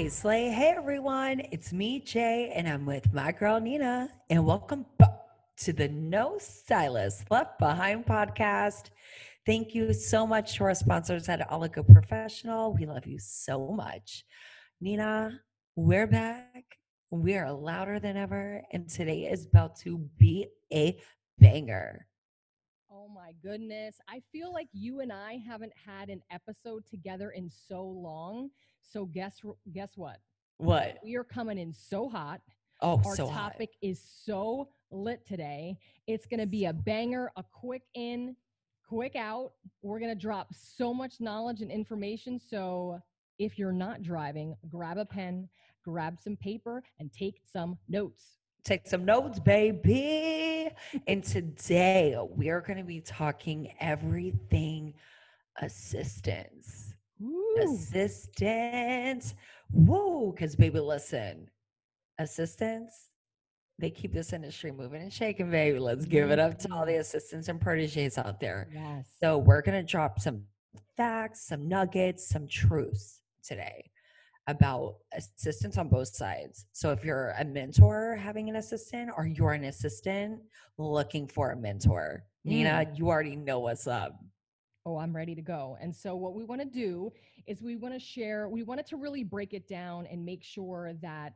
Slay. Hey everyone, it's me, Jay, and I'm with my girl Nina. And welcome back to the No Stylist Left Behind podcast. Thank you so much to our sponsors at Oligo Professional. We love you so much. Nina, we're back. We are louder than ever, and today is about to be a banger. Oh my goodness. I feel like you and I haven't had an episode together in so long. So guess what? What? We are coming in so hot. Oh, Our so hot. topic is so lit today. It's going to be a banger, a quick in, quick out. We're going to drop so much knowledge and information. So if you're not driving, grab a pen, grab some paper, and take some notes. Take some notes, baby. And today we are going to be talking everything assistance. Woo. Assistance. Whoa. Because, baby, listen, assistants, they keep this industry moving and shaking, baby. Let's give it up to all the Mhm. assistants and proteges out there. Yes. So, we're going to drop some facts, some nuggets, some truths today about assistants on both sides. So if you're a mentor having an assistant or you're an assistant looking for a mentor, Mm. Nina, you already know what's up. Oh, I'm ready to go. And so, what we want to do is we want to share, we wanted to really break it down and make sure that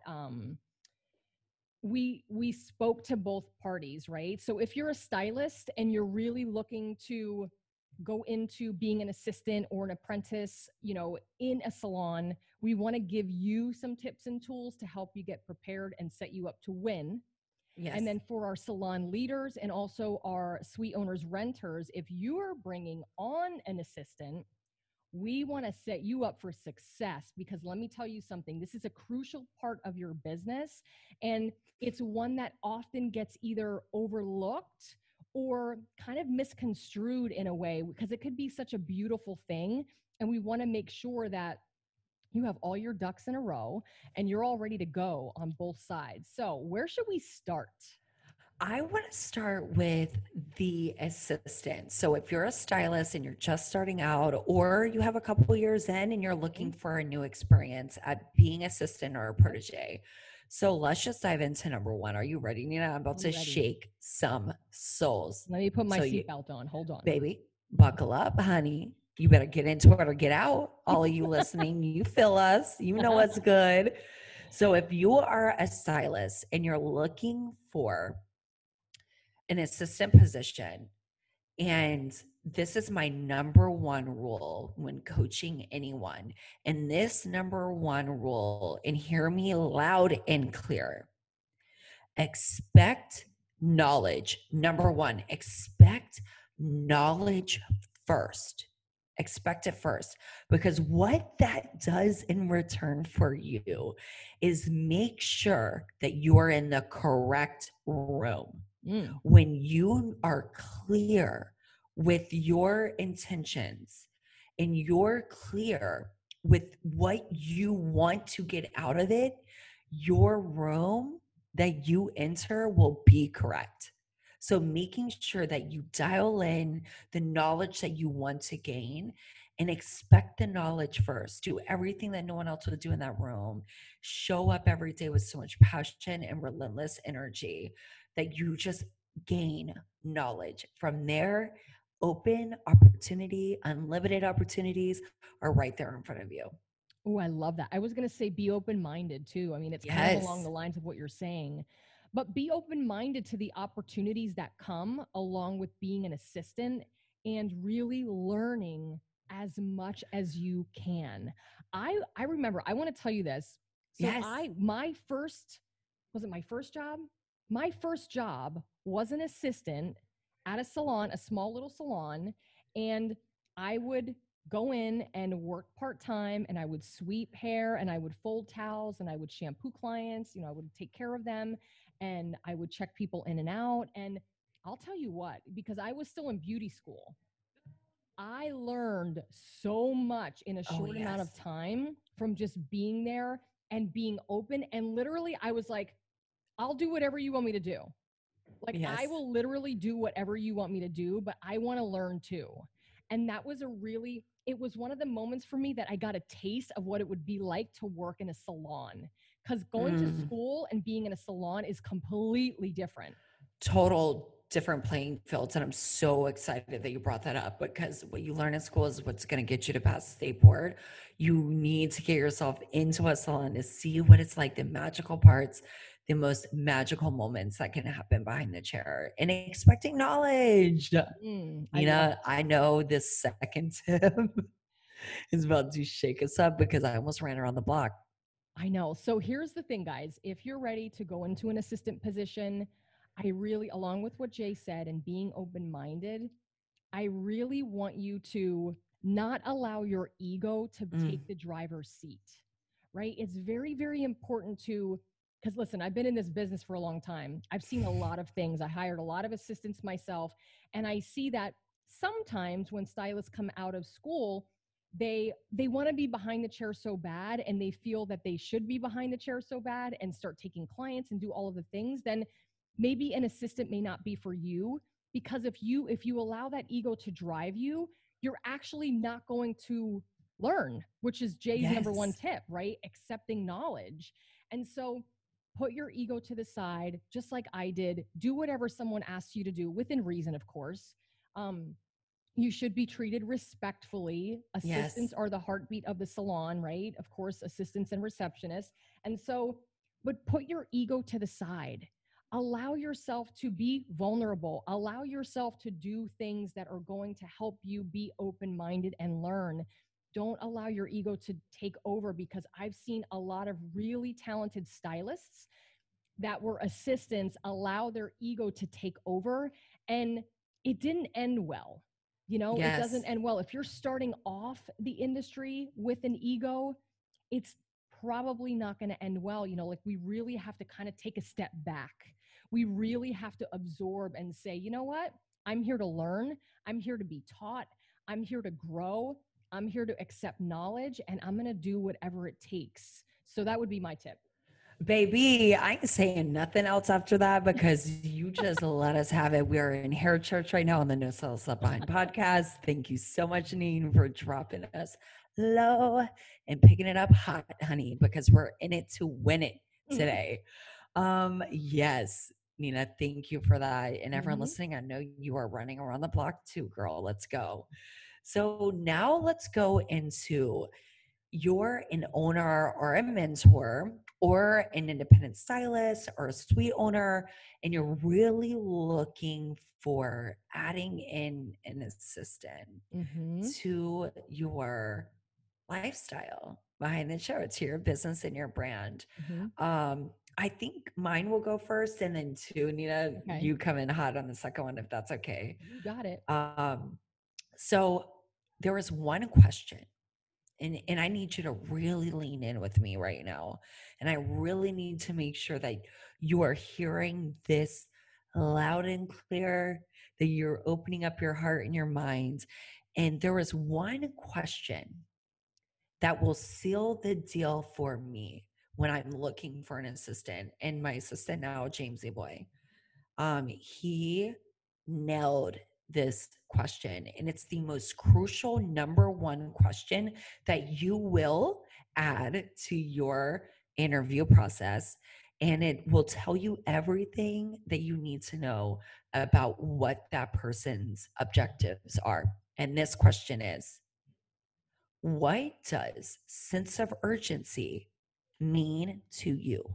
we spoke to both parties, right? So, if you're a stylist and you're really looking to go into being an assistant or an apprentice, in a salon, we want to give you some tips and tools to help you get prepared and set you up to win. And Yes. then for our salon leaders and also our suite owners, renters, if you are bringing on an assistant, we want to set you up for success because let me tell you something. This is a crucial part of your business, and it's one that often gets either overlooked or kind of misconstrued in a way because it could be such a beautiful thing. And we want to make sure that you have all your ducks in a row and you're all ready to go on both sides. So, where should we start? I want to start with the assistant. So if you're a stylist and you're just starting out, or you have a couple years in and you're looking Mhm. for a new experience at being assistant or a Yep. protege. So let's just dive into number one. Are you ready, Nina? I'm about I'm to ready. shake some souls. Let me put my So you, seatbelt on. Hold on. baby, buckle up, honey. You better get into it or get out. All of you listening, you feel us. You know what's good. So if you are a stylist and you're looking for an assistant position, and this is my number one rule when coaching anyone. And this number one rule, and hear me loud and clear, expect knowledge. Number one, expect knowledge first. Expect it first. Because what that does in return for you is make sure that you are in the correct room. Mm. When you are clear with your intentions and you're clear with what you want to get out of it, your room that you enter will be correct. So, making sure that you dial in the knowledge that you want to gain and expect the knowledge first. Do everything that no one else would do in that room. Show up every day with so much passion and relentless energy that you just gain knowledge. From there, open opportunity, unlimited opportunities are right there in front of you. Oh, I love that. I was going to say be open minded too. I mean, it's kind of along Yes. the lines of what you're saying, but be open minded to the opportunities that come along with being an assistant and really learning as much as you can. I remember, I want to tell you this. So Yes. my first, was it my first job? My first job was an assistant at a salon, a small little salon, and I would go in and work part time and I would sweep hair and I would fold towels and I would shampoo clients, I would take care of them and I would check people in and out. And I'll tell you what, because I was still in beauty school, I learned so much in a Oh, short amount of yes. time from just being there and being open. And literally, I was like, I'll do whatever you want me to do. Like, I Yes. will literally do whatever you want me to do, but I want to learn too. And that was a really, it was one of the moments for me that I got a taste of what it would be like to work in a salon. Because going to Mm. school and being in a salon is completely different. Total different playing fields. And I'm so excited that you brought that up, because what you learn in school is what's going to get you to pass the state board. You need to get yourself into a salon to see what it's like, the magical parts, the most magical moments that can happen behind the chair, and expecting knowledge. I love Nina, it. I know this second tip is about to shake us up because I almost ran around the block. I know. So here's the thing, guys. If you're ready to go into an assistant position, I really, along with what Jay said and being open minded, I really want you to not allow your ego to take the driver's seat, right? It's very, very important to, because listen, I've been in this business for a long time. I've seen a lot of things. I hired a lot of assistants myself. And I see that sometimes when stylists come out of school, they want to be behind the chair so bad, and they feel that they should be behind the chair so bad and start taking clients and do all of the things. Then maybe an assistant may not be for you, because if you allow that ego to drive you, you're actually not going to learn, which is Jay's number one Yes. tip, right? Accepting knowledge. And so put your ego to the side, just like I did. Do whatever someone asks you to do, within reason, of course. You should be treated respectfully. Yes. Assistants are the heartbeat of the salon, right? Of course, assistants and receptionists. And so, but put your ego to the side. Allow yourself to be vulnerable. Allow yourself to do things that are going to help you be open minded and learn. Don't allow your ego to take over, because I've seen a lot of really talented stylists that were assistants allow their ego to take over, and it didn't end well. It doesn't Yes. end well. If you're starting off the industry with an ego, it's probably not going to end well. Like, we really have to kind of take a step back. We really have to absorb and say, you know what? I'm here to learn. I'm here to be taught. I'm here to grow. I'm here to accept knowledge, and I'm going to do whatever it takes. So that would be my tip. Baby, I ain't saying nothing else after that, because you just let us have it. We are in Hair Church right now on the No Cells Left Behind podcast. Thank you so much, Janine, for dropping us low and picking it up hot, honey, because we're in it to win it today. Yes, Nina, thank you for that. And everyone listening, I know you are running around the block too, girl. Let's go. So now let's go into, you're an owner or a mentor or an independent stylist or a suite owner, and you're really looking for adding in an assistant to your lifestyle behind the chair, to your business and your brand. I think mine will go first, and then two, Nina, Okay. you come in hot on the second one, if that's okay. You got it. So there was one question, and I need you to really lean in with me right now. And I really need to make sure that you are hearing this loud and clear, that you're opening up your heart and your mind. And there was one question that will seal the deal for me when I'm looking for an assistant. And my assistant now, James A. Boy, he nailed this question, and it's the most crucial number one question that you will add to your interview process, and it will tell you everything that you need to know about what that person's objectives are. And this question is, what does sense of urgency mean to you?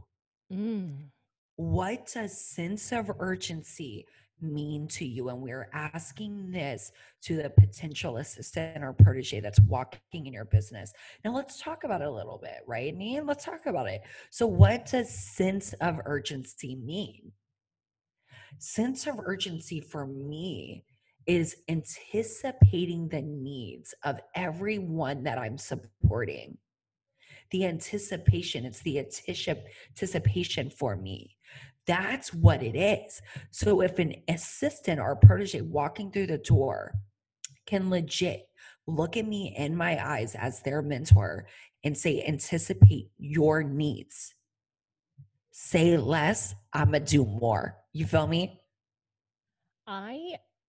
What does sense of urgency mean to you? And we're asking this to the potential assistant or protege that's walking in your business. Now let's talk about it a little bit, right? And let's talk about it. So what does sense of urgency mean? Sense of urgency for me is anticipating the needs of everyone that I'm supporting. The anticipation, it's the anticipation for me. That's what it is. So if an assistant or a protege walking through the door can legit look at me in my eyes as their mentor and say, anticipate your needs, say less, I'm going to do more. You feel me? I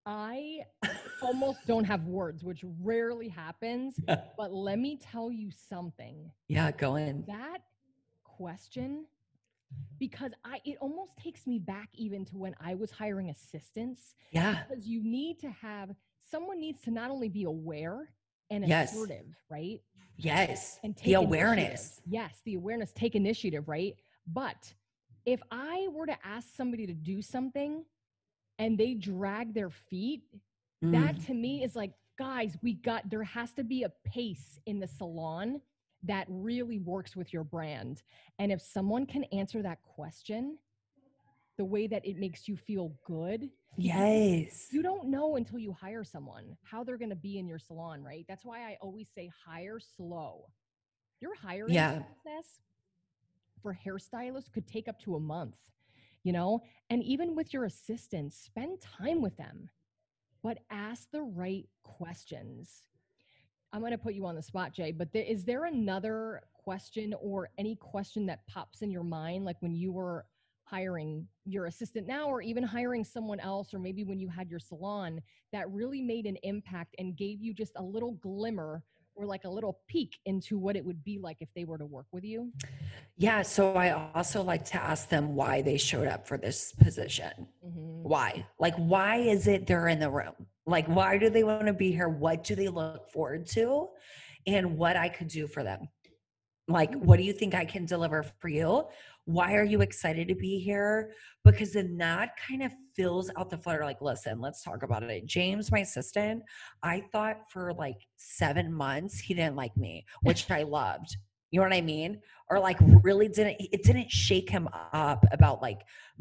I almost don't have words, which rarely happens, but let me tell you something. Yeah, go in. That question, because it almost takes me back even to when I was hiring assistants, Yeah. because you need to have someone needs to not only be aware and Yes. assertive, right? Yes. And The take initiative. awareness. Yes, the awareness, take initiative, right? But if I were to ask somebody to do something and they drag their feet, that to me is like, guys, there has to be a pace in the salon that really works with your brand. And if someone can answer that question the way that it makes you feel good, Yes. you don't know until you hire someone how they're going to be in your salon, right? That's why I always say hire slow. Your hiring Yeah. process for hairstylists could take up to a month, you know? And even with your assistants, spend time with them, but ask the right questions. I'm going to put you on the spot, Jay, but is there another question or any question that pops in your mind, like when you were hiring your assistant now, or even hiring someone else, or maybe when you had your salon, that really made an impact and gave you just a little glimmer or like a little peek into what it would be like if they were to work with you? Yeah. So I also like to ask them why they showed up for this position. Mm-hmm. Why? Like, why is it they're in the room? Like, why do they want to be here? What do they look forward to? And what I could do for them. Like, what do you think I can deliver for you? Why are you excited to be here? Because then that kind of fills out the flutter. Like, listen, let's talk about it. James, my assistant, I thought for like 7 months he didn't like me, which I loved. You know what I mean? Or like really it didn't shake him up about like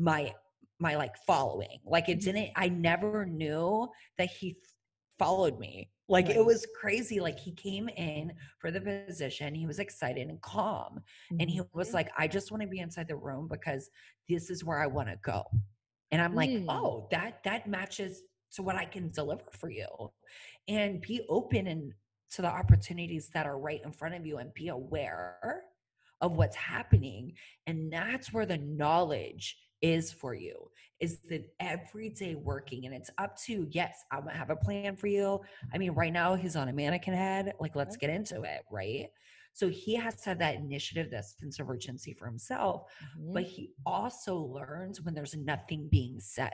my like following. Like it didn't, I never knew that he followed me. Like Right. it was crazy. Like he came in for the position. He was excited and calm. And he was like, I just want to be inside the room because this is where I want to go. And I'm like, oh, that matches to what I can deliver for you. And be open and to the opportunities that are right in front of you and be aware of what's happening. And that's where the knowledge is for you, is the everyday working. And it's up to, yes, I'm gonna have a plan for you. I mean, right now he's on a mannequin head. Like, let's get into it, right? So he has to have that initiative, that sense of urgency for himself, but he also learns when there's nothing being said.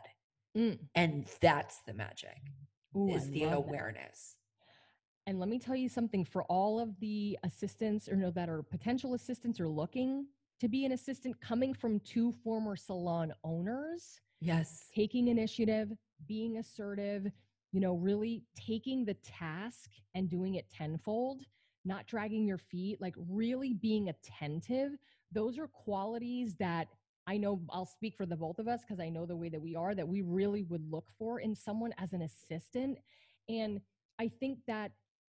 And that's the magic, Ooh, I is the love that. awareness. And let me tell you something, for all of the assistants or that are potential assistants or looking to be an assistant coming from two former salon owners, Yes. taking initiative, being assertive, really taking the task and doing it tenfold, not dragging your feet, like really being attentive. Those are qualities that I know, I'll speak for the both of us because I know the way that we are, that we really would look for in someone as an assistant. And I think that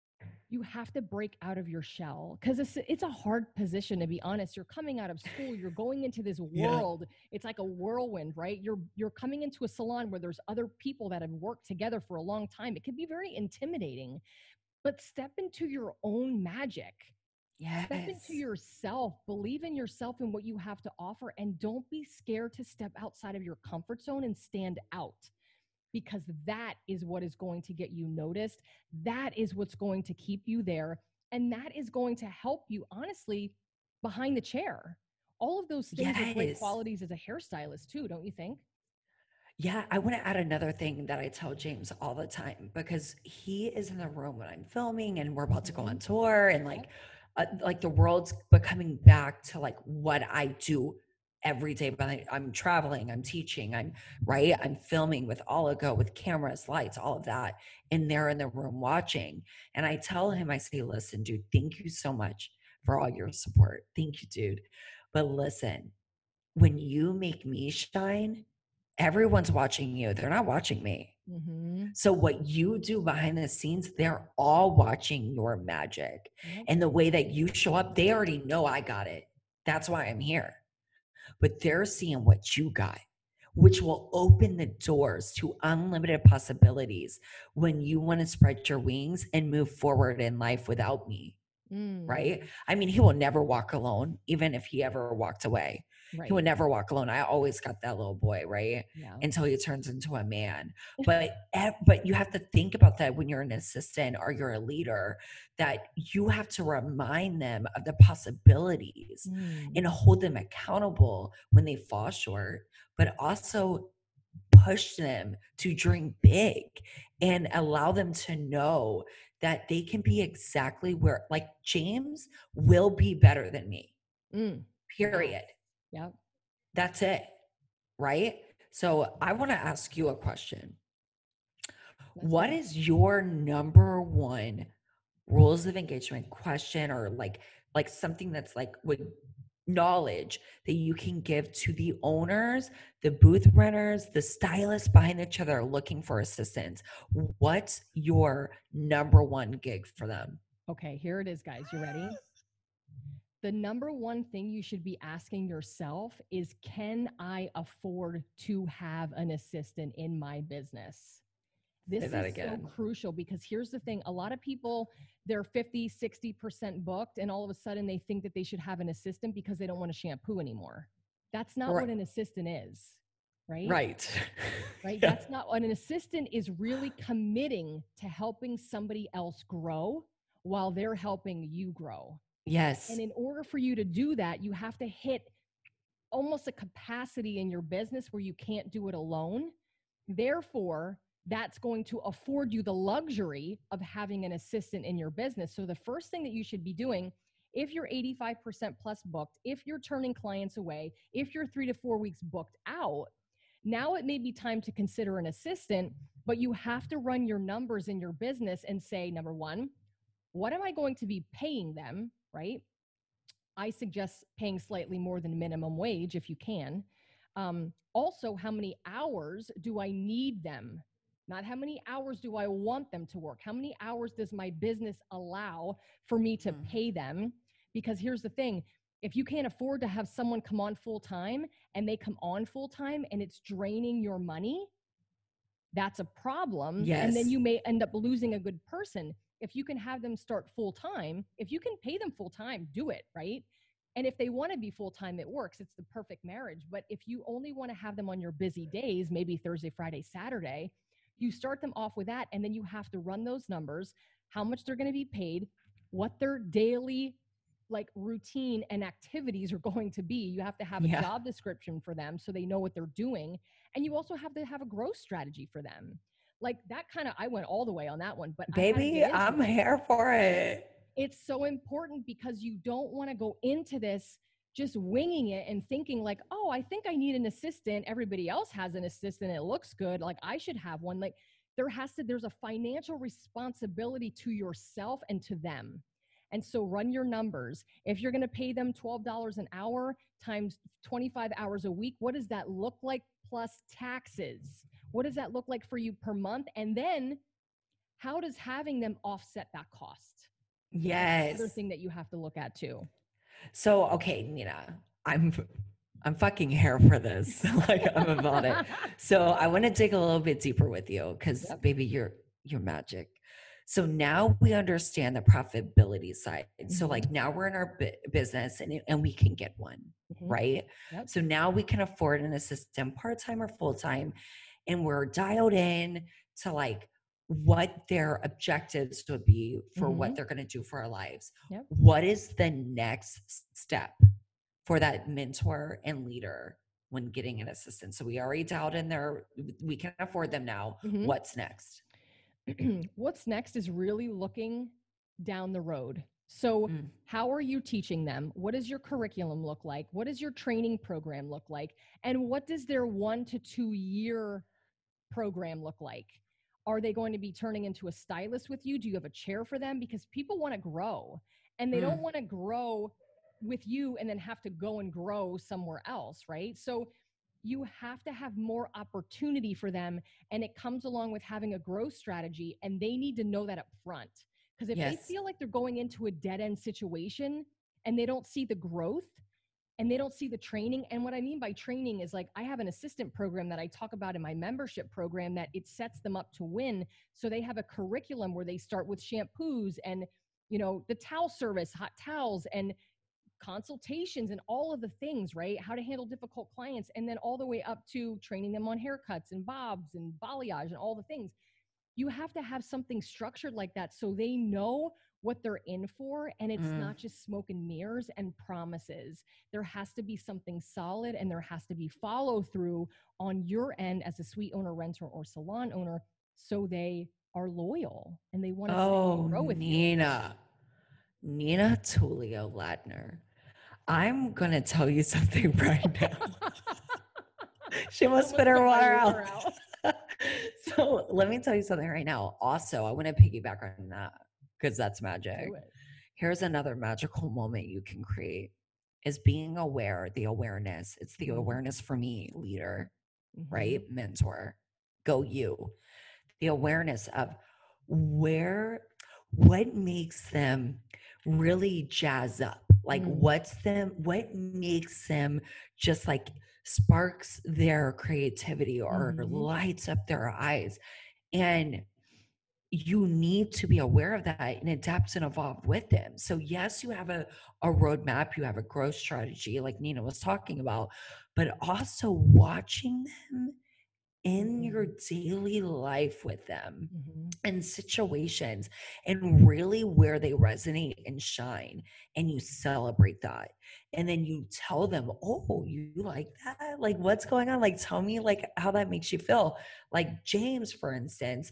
you have to break out of your shell because it's a hard position, to be honest. You're coming out of school, you're going into this world. It's like a whirlwind, right? You're coming into a salon where there's other people that have worked together for a long time. It can be very intimidating, but step into your own magic. Step into Yes. yourself, believe in yourself and what you have to offer, and don't be scared to step outside of your comfort zone and stand out, because that is what is going to get you noticed. That is what's going to keep you there. And that is going to help you, honestly, behind the chair. All of those things are great Yes. qualities as a hairstylist, too, don't you think? Yeah, I want to add another thing that I tell James all the time, because he is in the room when I'm filming and we're about to go on tour, and like the world's becoming back to like what I do every day. But I'm traveling, I'm teaching, I'm filming with Oligo, with cameras, lights, all of that, and they're in the room watching. And I tell him, I say, listen, dude, thank you so much for all your support. Thank you, dude. But listen, when you make me shine, everyone's watching you. They're not watching me. So what you do behind the scenes, they're all watching your magic. And the way that you show up, they already know I got it. That's why I'm here. But they're seeing what you got, which will open the doors to unlimited possibilities when you want to spread your wings and move forward in life without me. Right? I mean, he will never walk alone, even if he ever walked away. He would Right. never walk alone. I always got that little boy, right? Yeah. Until he turns into a man. But you have to think about that when you're an assistant or you're a leader, that you have to remind them of the possibilities Mm. and hold them accountable when they fall short, but also push them to dream big and allow them to know that they can be exactly where, like, James will be better than me, Mm. Yeah. period. Yep. That's it, right? So I want to ask you a question. Let's What go. is your number one rules of engagement question, or like something that's like with knowledge that you can give to the owners, the booth renters, the stylists behind each other looking for assistance? What's your number one gig for them? Okay, here it is, guys. You ready? The number one thing you should be asking yourself is, can I afford to have an assistant in my business? Say This that is so again. crucial because here's the thing. A lot of people, they're 50, 60% booked, and all of a sudden they think that they should have an assistant because they don't want to shampoo anymore. That's not Right. what an assistant is, right? Right. Right? Yeah. That's not what an assistant is. Really committing to helping somebody else grow while they're helping you grow. Yes. And in order for you to do that, you have to hit almost a capacity in your business where you can't do it alone. Therefore, that's going to afford you the luxury of having an assistant in your business. So the first thing that you should be doing, if you're 85% plus booked, if you're turning clients away, if you're 3 to 4 weeks booked out, now it may be time to consider an assistant, but you have to run your numbers in your business and say, number one, what am I going to be paying them, right? I suggest paying slightly more than minimum wage if you can. Also, how many hours do I need them? Not how many hours do I want them to work? How many hours does my business allow for me to Mhm. pay them? Because here's the thing, if you can't afford to have someone come on full time and they come on full time and it's draining your money, that's a problem. And then Yes. you may end up losing a good person. If you can have them start full time, if you can pay them full time, do it, right? And if they want to be full time, it works. It's the perfect marriage. But if you only want to have them on your busy days, maybe Thursday, Friday, Saturday, you start them off with that. And then you have to run those numbers, how much they're going to be paid, what their daily like routine and activities are going to be. You have to have a Yeah. job description for them so they know what they're doing. And you also have to have a growth strategy for them. Like that kind of, I went all the way on that one, but I had to get Baby, into I'm it. here for it. It's so important because you don't want to go into this just winging it and thinking like, oh, I think I need an assistant. Everybody else has an assistant. It looks good. Like I should have one. Like there's a financial responsibility to yourself and to them. And so run your numbers. If you're going to pay them $12 an hour times 25 hours a week, what does that look like plus taxes? What does that look like for you per month? And then how does having them offset that cost? That's the other Yes. thing that you have to look at too. So, okay, Nina, I'm fucking here for this. Like I'm about it. So I want to dig a little bit deeper with you because Yep. baby, you're magic. So now we understand the profitability side. So Mm-hmm. like now we're in our business and we can get one, Mm-hmm. right? Yep. So now we can afford an assistant part-time or full-time, and we're dialed in to like what their objectives would be for Mm-hmm. what they're going to do for our lives. Yep. What is the next step for that mentor and leader when getting an assistant? So we already dialed in there, we can afford them now. Mm-hmm. What's next? What's next is really looking down the road. So, Mm, how are you teaching them? What does your curriculum look like? What does your training program look like? And what does their 1 to 2 year program look like? Are they going to be turning into a stylist with you? Do you have a chair for them? Because people want to grow and they mm, don't want to grow with you and then have to go and grow somewhere else, right? So you have to have more opportunity for them. And it comes along with having a growth strategy. And they need to know that up front. Because if they yes. feel like they're going into a dead end situation and they don't see the growth, and they don't see the training. And what I mean by training is like I have an assistant program that I talk about in my membership program that it sets them up to win. So they have a curriculum where they start with shampoos and, you know, the towel service, hot towels, and consultations and all of the things, right? How to handle difficult clients, and then all the way up to training them on haircuts and bobs and balayage and all the things. You have to have something structured like that so they know what they're in for, and it's Mm. not just smoke and mirrors and promises. There has to be something solid, and there has to be follow through on your end as a suite owner, renter, or salon owner, so they are loyal and they want to stay and Oh, grow with you. Nina Tulio Ladner. I'm going to tell you something right now. She must spit her water out. So let me tell you something right now. Also, I want to piggyback on that because that's magic. Do it. Here's another magical moment you can create is being aware, the awareness. It's the Mhm. awareness for me, leader, Mhm. right? Mentor, go you. The awareness of what makes them really jazz up? Like what makes them just like sparks their creativity or Mhm. lights up their eyes? And you need to be aware of that and adapt and evolve with them. So yes, you have a roadmap, you have a growth strategy like Nina was talking about, but also watching them in your daily life with them Mhm. and situations and really where they resonate and shine, and you celebrate that, and then you tell them, oh, you like that, like what's going on, like tell me like how that makes you feel. Like James, for instance,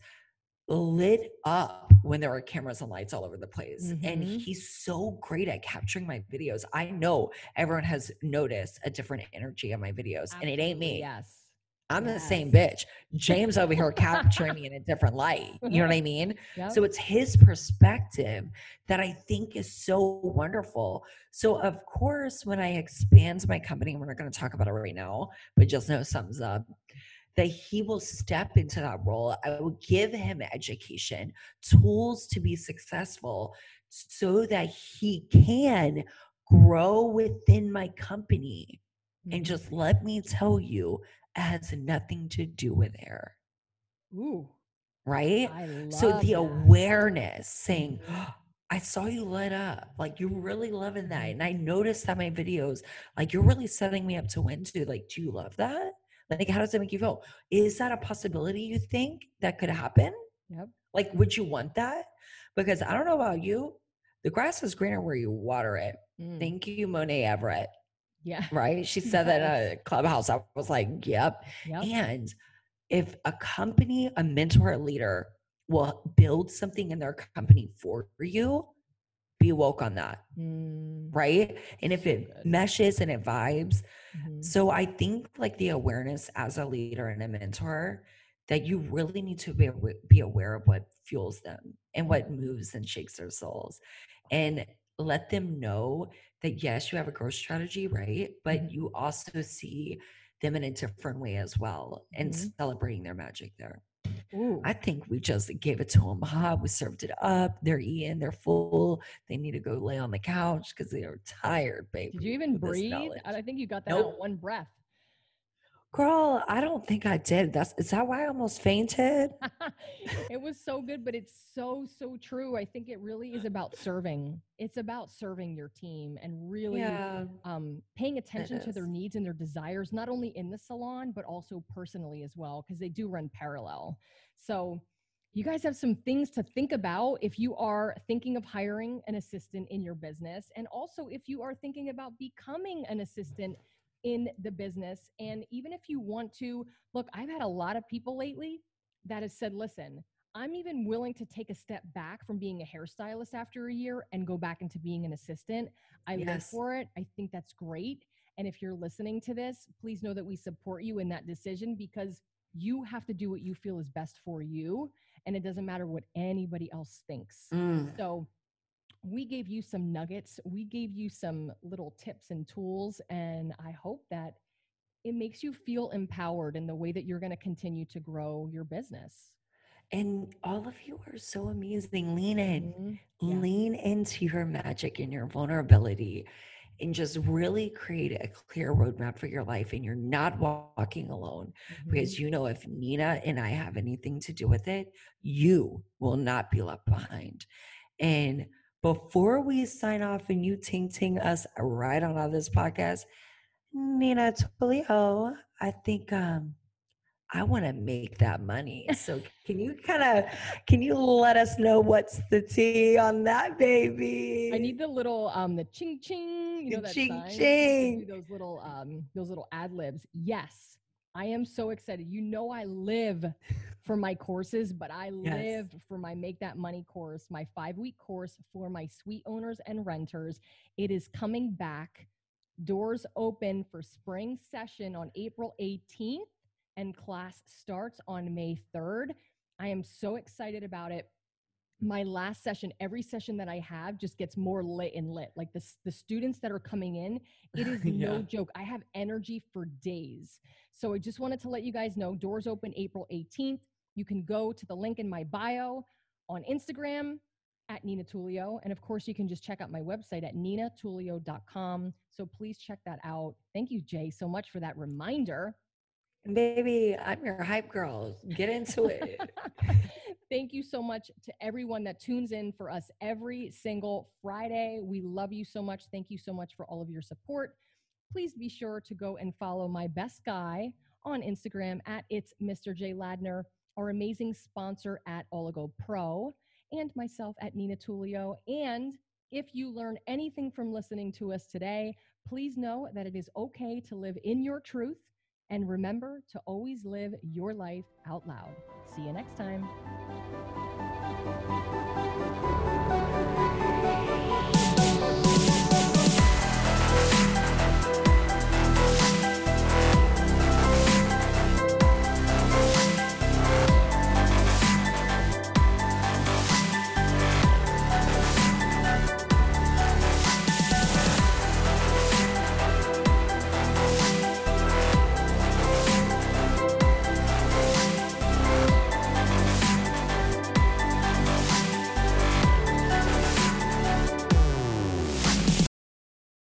lit up when there were cameras and lights all over the place. And Mhm. he's so great at capturing my videos. I know everyone has noticed a different energy in my videos, and it ain't Absolutely, me. yes. I'm the Yes. same bitch. James over here capturing me in a different light. You know what I mean? Yep. So it's his perspective that I think is so wonderful. So of course, when I expand my company, we're not going to talk about it right now, but just know something's up, that he will step into that role. I will give him education, tools to be successful so that he can grow within my company. And Mhm. just let me tell you, it has nothing to do with hair, Ooh, right? I So love the that. awareness saying, Mhm. I saw you lit up. Like you're really loving that. Mhm. And I noticed that my videos, like you're really setting me up to win too. Like, do you love that? Like, how does it make you feel? Is that a possibility you think that could happen? Yep. Like, would you want that? Because I don't know about you. The grass is greener where you water it. Mm. Thank you, Monet Everett. Yeah. Right? She said that Yes. in a clubhouse. I was like, yep. Yep. And if a company, a mentor, a leader will build something in their company for you, be woke on that. Mm. Right. And if So it good. meshes and it vibes. Mhm. So I think like the awareness as a leader and a mentor, that you really need to be aware of what fuels them and what moves and shakes their souls, and let them know that yes, you have a growth strategy, right? But Mhm. you also see them in a different way as well, and Mhm. celebrating their magic there. Ooh. I think we just gave it to them hot. We served it up. They're eating. They're full. They need to go lay on the couch because they are tired, baby. Did you even with this breathe? knowledge. I think you got that out in Nope. one breath. Girl, I don't think I did. Is that why I almost fainted? It was so good, but it's so true. I think it really is about serving. It's about serving your team and really Yeah, paying it attention to their is. needs and their desires, not only in the salon, but also personally as well, because they do run parallel. So you guys have some things to think about if you are thinking of hiring an assistant in your business, and also if you are thinking about becoming an assistant in the business. And even if you want to, look, I've had a lot of people lately that has said, listen, I'm even willing to take a step back from being a hairstylist after a year and go back into being an assistant. I live Yes. for it. I think that's great. And if you're listening to this, please know that we support you in that decision, because you have to do what you feel is best for you. And it doesn't matter what anybody else thinks. Mm. So we gave you some nuggets. We gave you some little tips and tools. And I hope that it makes you feel empowered in the way that you're going to continue to grow your business. And all of you are so amazing. Lean in, Yeah. lean into your magic and your vulnerability, and just really create a clear roadmap for your life. And you're not walking alone, because you know, if Nina and I have anything to do with it, you will not be left behind. And before we sign off and you ting us right on out of this podcast, Nina Tulio, I think I want to make that money. So can you let us know what's the tea on that, baby? I need the little the ching ching, you know, that ching sign. ching. To do those little ad libs. Yes, I am so excited. You know, I live for my courses, but I live for my Make That Money course, my 5-week course for my suite owners and renters. It is coming back. Doors open for spring session on April 18th, and class starts on May 3rd. I am so excited about it. My last session, every session that I have just gets more lit and lit. Like the students that are coming in, it is no joke. I have energy for days. So I just wanted to let you guys know, doors open April 18th. You can go to the link in my bio on Instagram at Nina Tulio. And of course, you can just check out my website at ninatulio.com. So please check that out. Thank you, Jay, so much for that reminder. Baby, I'm your hype girl. Get into it. Thank you so much to everyone that tunes in for us every single Friday. We love you so much. Thank you so much for all of your support. Please be sure to go and follow my best guy on Instagram at It's Mr. J Ladner, our amazing sponsor at Oligo Pro, and myself at Nina Tulio. And if you learn anything from listening to us today, please know that it is okay to live in your truth. And remember to always live your life out loud. See you next time.